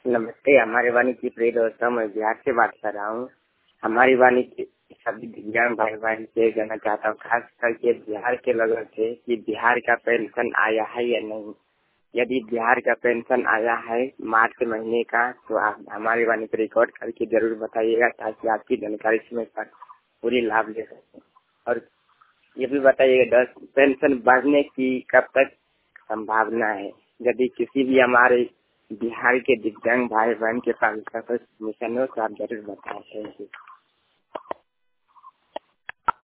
नमस्ते, हमारी वाणी की प्रिय दोस्तों, मैं बिहार से बात कर रहा हूँ। हमारी वाणी के सभी दिव्यांग भाई बहन से कहना चाहता हूँ, खास करके बिहार के लोगों से कि बिहार का पेंशन आया है या नहीं। यदि बिहार का पेंशन आया है मार्च महीने का, तो आप हमारी वाणी को रिकॉर्ड करके जरूर बताइएगा, ताकि आपकी जानकारी समय पर पूरी लाभ ले सकें। और ये भी बताइएगा 10 पेंशन बढ़ने की कब तक संभावना है। यदि किसी भी हमारे बिहार के दिव्यांग भाई बहन के पास मिशन हो तो आप जरूर बताएं। Thank you.